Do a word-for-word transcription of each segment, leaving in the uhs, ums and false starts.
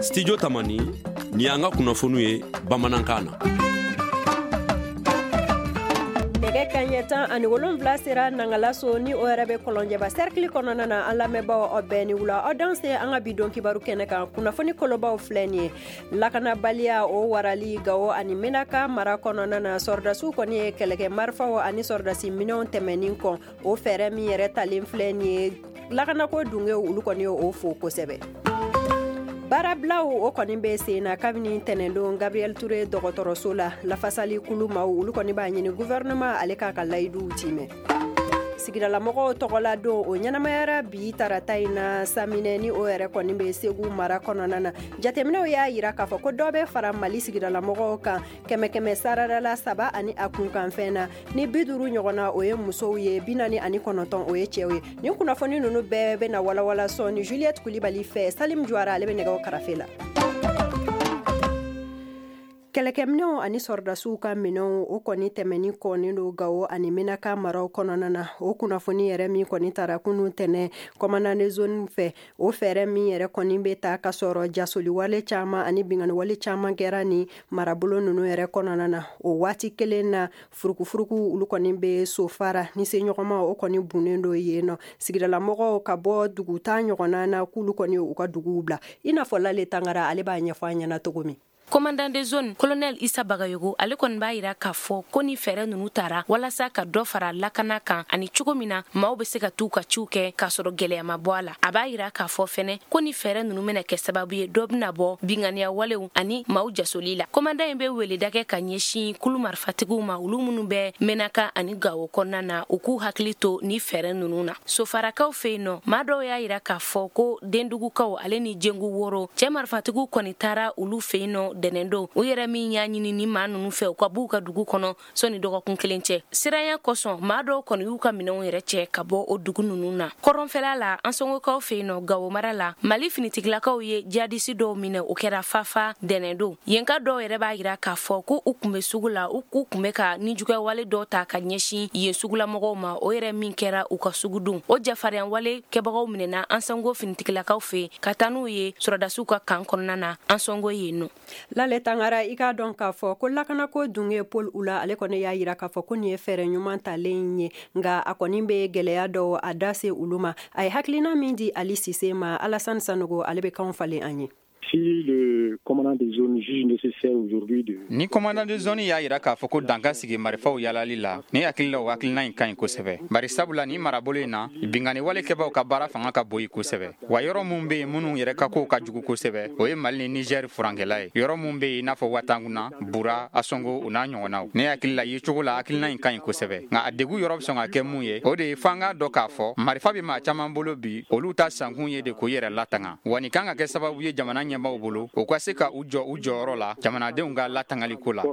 Studio Tamani ni an ka kunnafoniw ye bamanankan na. Nɛgɛ kaɲɛ tan ani wolonwula sera Nangalaso ni o yɛrɛ bɛ Kɔlɔnjɛba cercle kɔnɔna na an lamɛnbaaw aw bɛɛ ni wula aw dan se an ka bi don kibaru kɛnɛ kan kunnafoni kolobaw filɛ nin ye lakanabaliya o warali Gawo ani Menaka mara kɔnɔna na sɔrɔdasiw kɔni ye kɛlɛkɛ marifaw ani sɔrɔdasi minɛnw tɛmɛnin kɔ o fɛɛrɛ min yɛrɛ talen filɛ nin ye lakanako dunge olu kɔni ye o fo kosɛbɛ. Baarablaw o kɔni bɛ sen na kabini tɛnɛndon Gabriel Touré dɔgɔtɔrɔso la lafasali kulu maaw olu kɔni b'a ɲini gouvernement ale k'a ka layiduw timɛ. Sigidalamɔgɔw tɔgɔla don o ɲɛnamayara bi tarata in na Saminɛ ni o yɛrɛ kɔni bɛ Segu mara kɔnɔna na jateminɛw y'a yira k'a fɔ ko dɔ bɛ fara Mali sigidalamɔgɔw kan kɛmɛ kɛmɛ sararala saba ani a kunkanfɛn na ni bi duuru ɲɔgɔnna o ye musow ye bi naani ani kɔnɔntɔn o ye cɛw ye ni kunnafoni ninnu bɛɛ bɛ na walawala sɔɔni Juliette Kulibali fɛ Salim Juara ale bɛ nɛgɛw karafe la. Kɛlɛkɛminɛw ani sɔrɔdasiw ka minɛnw o kɔni tɛmɛni kɔni do Gawo ani Menaka maraw kɔnɔna na o kunnafoni yɛrɛ min kɔni tara kunu tɛnɛ commandant zone fɛ o fɛɛrɛ min yɛrɛ kɔni bɛ ta ka sɔrɔ jasoliwale caman ani binganiwale caman kɛra ni marabolo ninnu yɛrɛ kɔnɔna na o waati kelen na furukufuruku olu kɔni bɛ sofara ni se ɲɔgɔnma o kɔni bunnen do yen nɔ sigidalamɔgɔw ka bɔ dugu ta ɲɔgɔnna na k'olu kɔni u ka duguw bila i n'a fɔ Lale Tangara ale b'a ɲɛfɔ an ɲɛna cogo min. Commandant de zone colonel Issa Bagayogo ale kɔni b'a yira k'a fɔ ko ni fɛɛrɛ ninnu tara walasa ka dɔ fara lakana kan ani cogo min na maaw bɛ se ka t'u ka ciw kɛ k'a sɔrɔ gɛlɛya ma bɔ a la a b'a yira k'a fɔ fɛnɛ ko ni fɛɛrɛ ninnu bɛna kɛ sababu ye dɔ bɛna bɔ binganiya walew ani maaw jasoli la commandant in bɛ weleda kɛ ka ɲɛsin kulu marifatigiw ma olu minnu bɛ Menaka ani Gawo kɔnɔna na u k'u hakili to ni fɛɛrɛ ninnu na sofarakaw fɛ yen nɔ maa dɔw y'a yira k'a fɔ ko dendugukaw ale ni jengu woro cɛ marifatigiw kɔni taara olu fɛ yen nɔ dɛnɛndo u yɛrɛ min y'a ɲini ni maa ninnu fɛ u ka b'u ka dugu kɔnɔ sɔni dɔgɔkun kelen cɛ siranya kosɔn maa dɔw kɔni y'u ka minɛnw yɛrɛ cɛ ka bɔ o dugu ninnu na kɔrɔnfɛla la an sɔngɔkaw fɛ yen nɔ Gawo mara la Mali finitigilakaw ye jadisi dɔw minɛ o kɛra Fafa dɛnɛndo yen ka dɔw yɛrɛ b'a yira k'a fɔ ko u kun bɛ sugu la u k'u kun bɛ ka nijuguya wale dɔw ta ka ɲɛsin yen sugulamɔgɔw ma o yɛrɛ min kɛra u ka sugu dun o jafarinya wale kɛbagaw minɛna an sɔngɔ finitigilakaw fɛ ka taa n'u ye sɔrɔdasiw ka kan kɔnɔna na an sɔngɔ yen nɔ. Lale Tangara i k'a dɔn k'a fɔ ko lakanako dunge Paul Ula ale kɔni y'a yira k'a fɔ ko nin ye fɛɛrɛ ɲuman talen ye nka a kɔni bɛ gɛlɛya dɔw a da se olu ma a ye hakilina min di Ali Sise ma Alassane Sanogo ale bɛ kanw falen an ye. Si le commandant de zone juge nécessaire aujourd'hui de ni commandant de zone y'a yira k'a fɔ ko danka sigi marifaw yalali la ni hakili la o hakilina in ka ɲi kosɛbɛ bari sabula ni marabolo in na bingani walekɛbaw ka baara fanga ka bon kosɛbɛ wa yɔrɔ mun bɛ yen minnu yɛrɛ ka kow ka jugu kosɛbɛ o ye Mali ni Niger furankɛla ye yɔrɔ mun bɛ yen i n'a fɔ Watanguna Bura Asongo u n'a ɲɔgɔnnaw ne hakili la ye cogo la hakilina in ka ɲi kosɛbɛ nka a degu yɔrɔ bɛ sɔn ka kɛ mun ye o de ye f'an k'a dɔn k'a fɔ marifa bɛ maa caman bolo bi olu ta sankun ye de k'o yɛrɛ latanga wa nin kan ka kɛ sababu ye jamana ɲɛmaaw bolo o ka se ka u jɔ u jɔyɔrɔ la jamanadenw ka latangali ko la.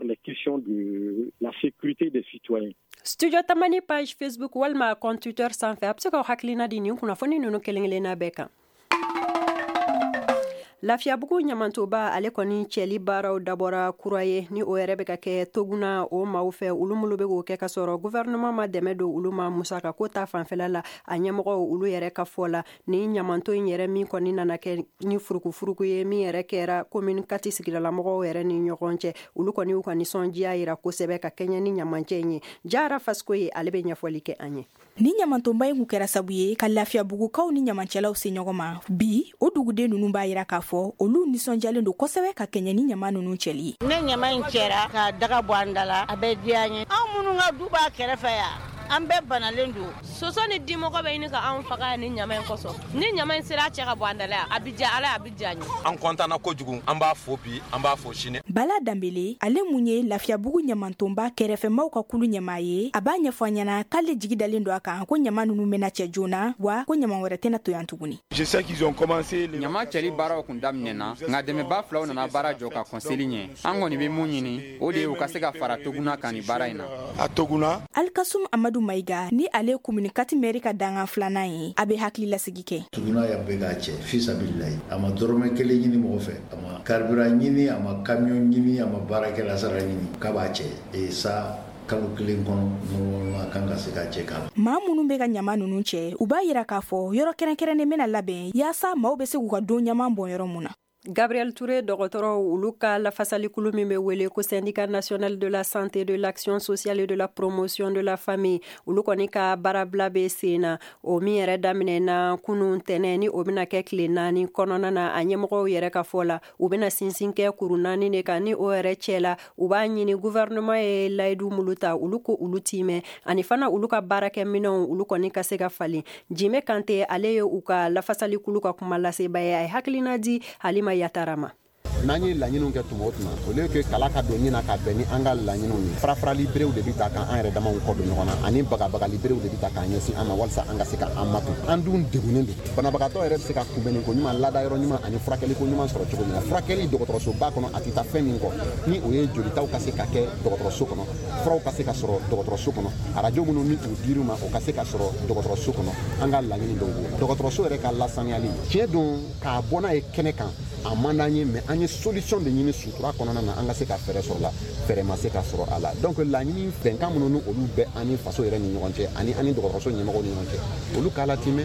Studio Tamani page Facebook walima compte Twitter sanfɛ a bɛ se ka hakilina di nin kunnafoni ninnu kelen-kelenna bɛɛ kan. Lafiyabugu ɲamantoba ale kɔni cɛli baaraw dabɔra kura ye ni o yɛrɛ bɛ ka kɛ Toguna o maaw fɛ olu mulu bɛ k'o kɛ ka sɔrɔ gouvernement ma dɛmɛ don olu ma musaka ko ta fanfɛla la a ɲɛmɔgɔw olu yɛrɛ ka fɔ la ni ɲamanto in yɛrɛ min kɔni nana kɛ ni furukufuruku ye min yɛrɛ kɛra commune kati sigidalamɔgɔw yɛrɛ ni ɲɔgɔn cɛ olu kɔni y'u ka nisɔndiya yira kosɛbɛ ka kɛɲɛ ni ɲamancɛ in ye Jara Fasko ye ale bɛ ɲɛfɔli kɛ an ye. Ni ɲamantonba in kun kɛra sabu ye ka Lafiyabugukaw ni ɲamancɛlaw se ɲɔgɔn ma bi o duguden ninnu b'a yira k'a fɔ olu nisɔndiyalen don kosɛbɛ ka kɛɲɛ ni ɲama ninnu cɛli ye. Ne ɲama in cɛra ka daga bɔ an da la a bɛ diya an ye anw minnu ka du b'a kɛrɛfɛ yan an bɛɛ banalen don soso ni dimɔgɔ bɛ ɲini ka anw faga ni ɲama in kɔsɔ ni ɲama in sera cɛ ka bɔ an da la a bɛ diya ala a bɛ diya an ye an kɔntanna kojugu an b'a fɔ bi an b'a fɔ sini. Bala Danbele ale mun ye Lafiyabugu ɲamantonba kɛrɛfɛmaw ka kulu ɲama ye a b'a ɲɛfɔ an ɲɛna k'ale jigi dalen don a kan ko ɲama ninnu bɛna cɛ joona wa ko ɲama wɛrɛ tɛna to yan tuguni. ɲama cɛli baaraw kun daminɛna nka dɛmɛba filaw nana baara jɔ ka kɔnseli ɲɛ an kɔni bɛ mun ɲini o de ye u ka se ka fara Toguna kan ni baara in na. Alkasum Amadu Maiga ni ale commune kati mairie ka dangan filanan ye a bɛ hakili lasigi kɛ. Tuguna ya bɛ ka cɛ fisabililayi a ma dɔrɔmɛ kelen ɲini mɔgɔ fɛ a ma carburant ɲini a ma camion ɲini a ma baarakɛla sara ɲini k'a b'a cɛ e sa kalo kelen kɔnɔ ɲɔgɔn kan ka se ka cɛ k'a la. Maa minnu bɛ ka ɲama ninnu cɛ u b'a yira k'a fɔ yɔrɔ kɛrɛnkɛrɛnnen bɛna labɛn yaasa maaw bɛ se k'u ka don ɲama bɔn yɔrɔ mun na. Gabriel Touré dɔgɔtɔrɔ olu ka lafasalikulu min bɛ wele ko syndicat national de la santé, de l'action sociale et de la promotion de la famille olu kɔni ka baarabila bɛ sen na o min yɛrɛ daminɛna kunun tɛnɛ ni o bɛna kɛ tile naani kɔnɔna na a ɲɛmɔgɔw yɛrɛ ka fɔ la u bɛna sinsin kɛ kuru naani de kan ni o yɛrɛ cɛla u b'a ɲini gouvernement ye layidu mulu ta olu ko olu timɛ ani fana olu ka baarakɛminɛnw olu kɔni ka se ka falen. Jime Kante ale ye u ka lafasalikulu ka kuma laseba ye a ye hakilina di Halima Yatarama. N'an ye laɲiniw kɛ tuma o tuma au lieu que kala ka don ɲina ka bɛn ni an ka laɲiniw ye farafara libérew de bi ta kan an yɛrɛ damaw kɔ don ɲɔgɔn na ani bagabaga libérew de bi ta k'an ɲɛsin an ma walasa an ka se ka an matu an dun degunnen don banabagatɔ yɛrɛ bɛ se ka kunbɛnni ko ɲuman laada yɔrɔ ɲuman ani furakɛli ko ɲuman sɔrɔ cogo min na furakɛli dɔgɔtɔrɔsoba kɔnɔ a ti taa fɛn min kɔ ni o ye jolitaw ka se ka kɛ dɔgɔtɔrɔso kɔnɔ furaw ka se ka sɔrɔ dɔgɔtɔrɔso kɔnɔ arajo minnu ni u dir'u ma o ka se ka sɔrɔ dɔgɔtɔrɔso kɔnɔ an ka laɲini dɔw b'o la dɔgɔtɔrɔso yɛrɛ ka lasaniyali tiɲɛ don k'a bɔ n'a ye kɛnɛ kan a man d'an ye mais an ye solution de ɲini sutura kɔnɔna na an ka se ka fɛɛrɛ sɔrɔ la fɛɛrɛ ma se ka sɔrɔ a la donc laɲini bɛnkan minnu ni olu bɛ ani faso yɛrɛ ni ɲɔgɔn cɛ ani ani dɔgɔtɔrɔso ɲɛmɔgɔw ni ɲɔgɔn cɛ olu k'a latimɛ.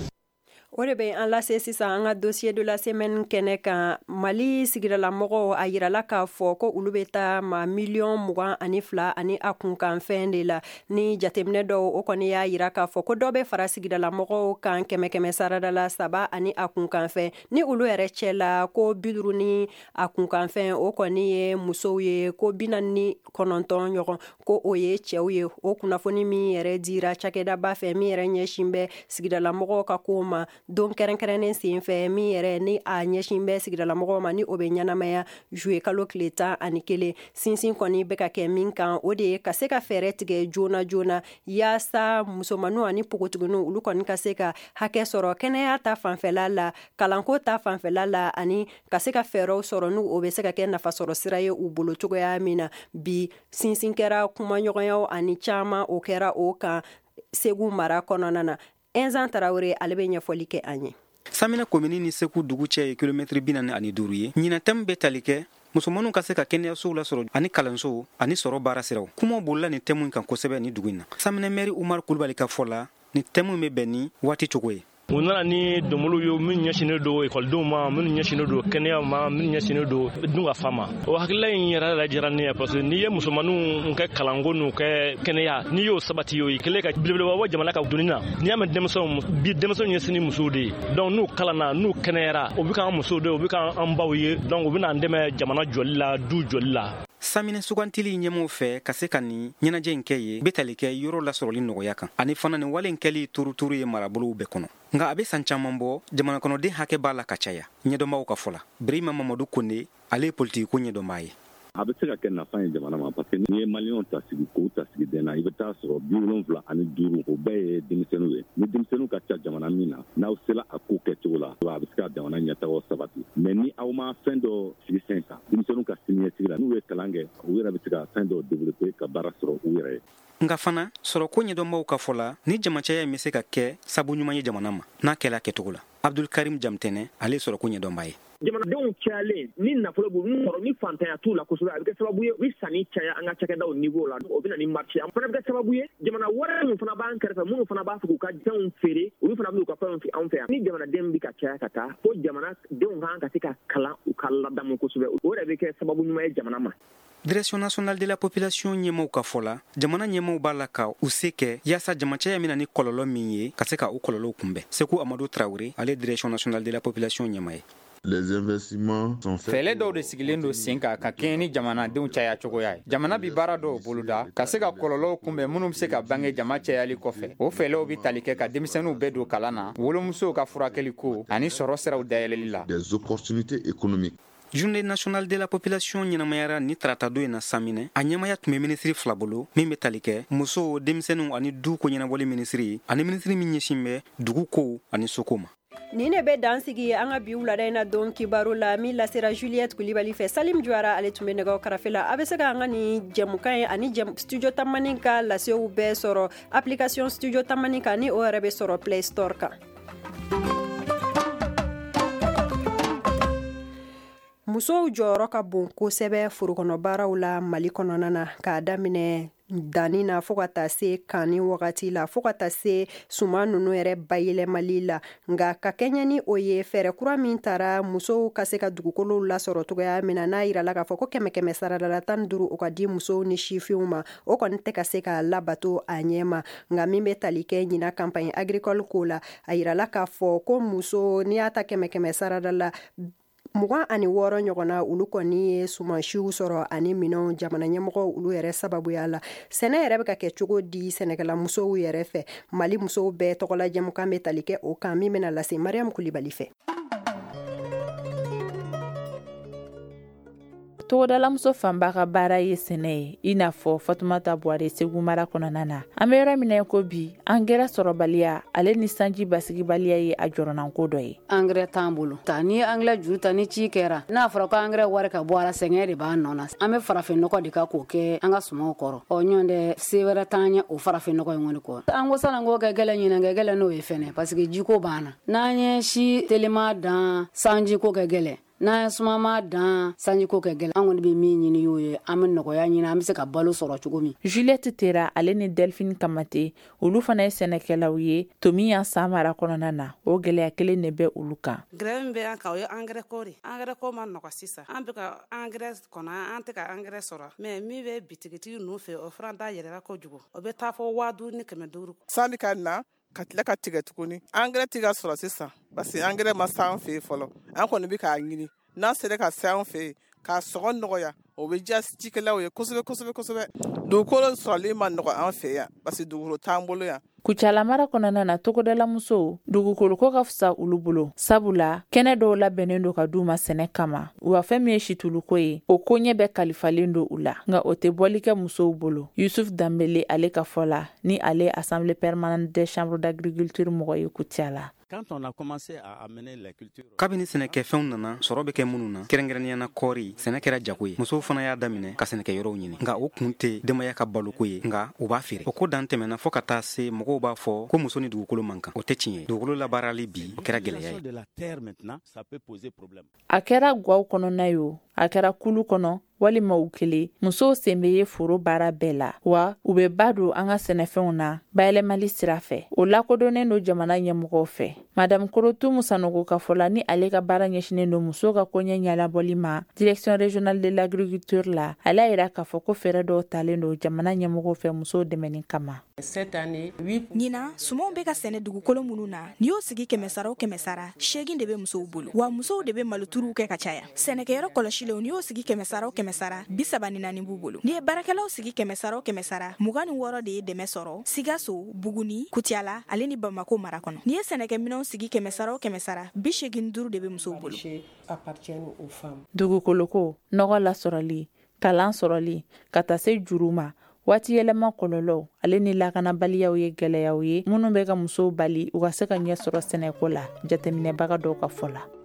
O de bɛ an lase sisan an ka dossier de la semaine kɛnɛ kan Mali sigidalamɔgɔw a yirala k'a fɔ ko olu bɛ taa ma miliyɔn mugan ani fila ani a kunkan fɛn de la ni jateminɛ dɔw o kɔni y'a yira k'a fɔ ko dɔ bɛ fara sigidalamɔgɔw kan kɛmɛ kɛmɛ sarada la saba ani a kunkan fɛn ni olu yɛrɛ cɛ la ko bi duuru ni a kunkan fɛn o kɔni ye musow ye ko bi naani ni kɔnɔntɔn ɲɔgɔn ko o ye cɛw ye o kunnafoni min yɛrɛ dira cakɛdaba fɛ min yɛrɛ ɲɛsin bɛ sigidalamɔgɔw ka ko ma don kɛrɛnkɛrɛnnen sen fɛ min yɛrɛ ni a ɲɛsin bɛ sigidalamɔgɔw ma ni o bɛ ɲɛnamaya juye kalo tile tan ani kelen sinsin kɔni bɛ ka kɛ min kan o de ye ka se ka fɛɛrɛ tigɛ joona joona yaasa musomaninw ani pogotigininw olu kɔni ka se ka hakɛ sɔrɔ kɛnɛya ta fanfɛla la kalanko ta fanfɛla la ani ka se ka fɛɛrɛw sɔrɔ n'u o bɛ se ka kɛ nafasɔrɔ sira ye u bolo cogoya min na bi sinsin kɛra kumaɲɔgɔnyaw ani caman o kɛra o kan Segu mara kɔnɔna na. Enzan Tarawele ale bɛ ɲɛfɔli kɛ an ye. Samina komini ni Segu dugu cɛ ye kilomɛtiri bi naani ani duuru ye. Ɲina tɛmu bɛ tali kɛ musomanninw ka se ka kɛnɛyasow lasɔrɔ ani kalansow ani sɔrɔ baara siraw. Kumaw bolila ni tɛmu kan kosɛbɛ ni dugu in na. Samina mɛri Umar Kulubali ka fɔ la ni tɛmu bɛ bɛn ni waati cogo ye. U nana ni dɔnbolo ye minnu ɲɛsinnen don ekɔlidenw ma minnu ɲɛsinnen don kɛnɛya ma minnu ɲɛsinnen don dun ka fa ma o hakilila in yɛrɛ la diyara ne ye parce que n'i ye musomaninw kɛ kalanko n'u kɛ kɛnɛya n'i y'o sabati o ye kelen ka belebeleba bɔ jamana ka dunni na n'i y'a mɛn denmisɛnw bi denmisɛnw ɲɛsin ni musow de ye donc n'u kalanna n'u kɛnɛyara o bɛ k'an musow de ye o bɛ k'an baw ye donc u bɛ n'an dɛmɛ jamana jɔli la du jɔli la. Samina sugantili ɲɛmɔgɔw fɛ ka se ka nin ɲɛnajɛ in kɛ ye bɛ tali kɛ yɔrɔ lasɔrɔli nɔgɔya kan ani fana nin wale in kɛli turuturu ye marabolow bɛɛ kɔnɔ nka a bɛ san caman bɔ jamana kɔnɔden hakɛ b'a la ka caya ɲɛdɔnbaw ka fɔ la Birima Mamadu Konde ale ye politiki ko ɲɛdɔnbaa ye. A bɛ se ka kɛ nafa ye jamana ma parce que n'i ye maliyɛnw ta sigi k'u ta sigi den na i bɛ taa sɔrɔ bi wolonwula ani duuru o bɛɛ ye denmisɛnninw ye ni denmisɛnninw ka ca jamana min na n'aw sera a ko kɛcogo la a bɛ se ka jamana ɲɛtaga sabati mais ni aw ma fɛn dɔ sigi sen kan denmisɛnninw ka siniɲɛsigi la n'u ye kalan kɛ u yɛrɛ bɛ se ka fɛn dɔ développer ka baara sɔrɔ u yɛrɛ ye. Nka fana sɔrɔko ɲɛdɔnbaw ka fɔ la ni jamacaya in bɛ se ka kɛ sabu ɲuman ye jamana ma n'a kɛla kɛcogo la. Abdul Karim Jamtɛnɛ ale ye sɔrɔko ɲɛdɔnbaa ye. Jamanadenw cayalen ni nafolo b'u sɔrɔ ni fantanya t'u la kosɛbɛ a bɛ kɛ sababu ye u bɛ sanni caya an ka cakɛdaw niveau la o bɛ na ni marché an fana bɛ kɛ sababu ye jamana wɛrɛ minnu fana b'an kɛrɛfɛ minnu fana b'a fɛ k'u ka fɛnw feere olu fana bɛ u ka fɛnw anw fɛ yan ni jamanaden bɛ ka caya ka taa ko jamanadenw kan ka se ka kalan u ka ladamu kosɛbɛ o yɛrɛ bɛ kɛ sababu ɲuman ye jamana ma. Direction nationale de la population ɲɛmɔgɔw ka fɔ la jamana ɲɛmɔgɔw b'a la ka u se kɛ yaasa jamacaya mina ni kɔlɔlɔ min ye ka se ka u kɔlɔlɔw kunbɛn. Seku Amadu Traoré ale direction nationale de la population ɲɛma ye. Les investissements sont faits. Fɛlɛ dɔw de sigilen don sen kan ka kɛɲɛ ni jamanadenw caya cogoya ye. Jamana bi baara dɔw boloda ka se ka kɔlɔlɔw kunbɛn minnu bɛ se ka bange jama cayali kɔfɛ. O fɛlɛw bi tali kɛ ka denmisɛnninw bɛɛ don kalan na, wolomusow ka furakɛli ko ani sɔrɔ siraw dayɛlɛli la. Des opportunités économiques. Journée nationale de la population ɲɛnamayara ni tarata don in na Saminɛ a ɲɛmaya tun bɛ minisiri fila bolo min bɛ tali kɛ musow denmisɛnninw ani du ko ɲɛnabɔli minisiri ani minisiri min ɲɛsin bɛ dugu kow ani soko ma. Ni ne bɛ dan sigi an ka bi wulada in na don kibaru la min lasera Juliette Kulibali fɛ Salim Jwara ale tun bɛ nɛgɛw karafe la a bɛ se ka an ka ni jɛmukan ye ani studio tamani ka lasew bɛɛ sɔrɔ application studio tamani kan ni o yɛrɛ bɛ sɔrɔ Play Store kan. Musow jɔyɔrɔ ka bon kosɛbɛ forokɔnɔbaaraw la Mali kɔnɔna na k'a daminɛ danni na fɔɔ ka taa se kanni wagati la fɔɔ ka taa se suma nunu yɛrɛ bayɛlɛmali la nga ka kɛɲɛ ni o ye fɛɛrɛ kura min tara musow ka se ka dugukolo lasɔrɔ cogoya min na n'a yirala k'a fɔ ko kɛmɛ kɛmɛ saradala tan ni duuru o ka di musow ni sifinw ma o kɔni tɛ ka se ka labato a ɲɛma nga min bɛ tali kɛ ɲina campagne agricole ko la a yirala k'a fɔ ko muso n'i y'a ta kɛmɛ kɛmɛ saradala mugan ani wɔɔrɔ ɲɔgɔnna olu kɔni ye sumansiw sɔrɔ ani minɛnw jamana ɲɛmɔgɔ olu yɛrɛ sababuya la sɛnɛ yɛrɛ bɛ ka kɛ cogo di sɛnɛkɛla musow yɛrɛ fɛ mali musow bɛɛ tɔgɔla jɛmukan bɛ tali kɛ o kan min bɛna lase mariam kulibali fɛ. togodala muso fanba ka baara ye sɛnɛ ye i n'a fɔ Fatumata Buware Segu mara kɔnɔna na an bɛ yɔrɔ minɛ ko bi angɛrɛ sɔrɔbaliya ale ni sanji basigibaliya ye a jɔrɔnanko dɔ ye. Angɛrɛ t'an bolo ta ni angɛrɛ juru ta ni ci kɛra n'a fɔra ko angɛrɛ wari ka bɔ ara sɛgɛn de b'an nɔ na an bɛ farafin nɔgɔ de ka k'o kɛ an ka sumaw kɔrɔ ɔ ɲɔn tɛ se wɛrɛ t'an ɲɛ o farafin nɔgɔ in kɔni kɔ an ko sanni ko kɛ gɛlɛn ɲinɛ kɛ gɛlɛn n'o ye fɛnɛ parce que jiko banna n'an ye si telima dan sanji ko kɛ gɛlɛn n'a ye sumama dan sanji ko kɛ gɛlɛn an kɔni bɛ min ɲini y'o ye an bɛ nɔgɔya ɲini an bɛ se ka balo sɔrɔ cogo min. Juliette Tera ale ni Delphine Kamate olu fana ye sɛnɛkɛlaw ye tomi yan san mara kɔnɔna na o gɛlɛya kelen de bɛ olu kan. Grève min bɛ an kan o ye angɛrɛ ko de angɛrɛ ko ma nɔgɔ sisan an bɛ ka angɛrɛ kɔnɔ an tɛ ka angɛrɛ sɔrɔ mais min bɛ bitigitigi ninnu fɛ o fana da yɛlɛla kojugu o bɛ taa fɔ waa duuru ni kɛmɛ duuru. Sanni ka na ka tila ka tigɛ tuguni angɛrɛ tɛ ka sɔrɔ sisan parce que angɛrɛ ma s'an fɛ yen fɔlɔ an kɔni bɛ k'a ɲini n'a sera ka se an fɛ yen k'a sɔngɔ nɔgɔya o bɛ diya cikɛlaw ye kosɛbɛ kosɛbɛ kosɛbɛ dugukolo sɔrɔli ma nɔgɔ an fɛ yan parce que dugukolo t'an bolo yan. Kucala mara kɔnɔna na togodala musow dugukolo ko ka fisa olu bolo sabula kɛnɛ dɔw labɛnnen do ka d'u ma sɛnɛ kama wa fɛn min ye situluko ye o ko ɲɛ bɛ kalifalen do u la nka o tɛ bɔli kɛ musow bolo. Yusuf Dambele ale ka fɔ la ni ale assemblée permanente des chambres d'agriculture mɔgɔ ye Kucala. Quand on a commencé à amener la culture kabini sɛnɛkɛfɛnw nana sɔrɔ bɛ kɛ minnu na kɛrɛnkɛrɛnniyana kɔɔri sɛnɛ kɛra jago ye musow fana y'a daminɛ ka sɛnɛkɛyɔrɔw ɲini nka o kun tɛ denbaya ka baloko ye nka u b'a feere o ko dan tɛmɛna fɔɔ ka taa se mɔgɔw b'a fɔ ko muso ni dugukolo man kan o tɛ tiɲɛ ye dugukolo labaarali bi o kɛra gɛlɛya ye. A kɛra gwaw kɔnɔna ye o a kɛra kulu kɔnɔ walima u kelen musow sen bɛ ye foro baara bɛɛ la wa u bɛ ba don an ka sɛnɛfɛnw na bayɛlɛmali sira fɛ o lakodɔnnen do jamana ɲɛmɔgɔw fɛ. Madame Korotu Musanogo ka fɔ la ni ale ka baara ɲɛsinnen do musow ka koɲɛ ɲɛlabɔli ma direction régionale de l'agriculture la ale y'a yira k'a fɔ ko fɛɛrɛ dɔw talen do jamana ɲɛmɔgɔw fɛ musow dɛmɛni kama. Ɲina sumanw bɛ ka sɛnɛ dugukolo minnu na ni y'o sigi kɛmɛ sara o kɛmɛ sara seegin de bɛ musow bolo wa musow de bɛ maloturuw kɛ ka caya sɛnɛkɛyɔrɔ kɔlɔsilenw ni y'o sigi kɛmɛ sara o kɛmɛ sara bi saba ni naani b'u bolo ni ye baarakɛlaw sigi kɛmɛ sara o kɛmɛ sara mugan ni wɔɔrɔ de ye dɛmɛ sɔrɔ Sigaso Buguni Kutiala ale ni Bamako mara kɔnɔ ni ye sɛnɛkɛminɛnw sigi kɛmɛ sara o kɛmɛ sara bi seegin duuru de bɛ musow bolo. Dugukoloko nɔgɔ lasɔrɔli kalan sɔrɔli ka taa se juru ma waati yɛlɛma kɔlɔlɔw ale ni lakanabaliyaw ye gɛlɛyaw ye minnu bɛ ka musow bali u ka se ka ɲɛ sɔrɔ sɛnɛko la jateminɛbaga dɔw ka fɔ la.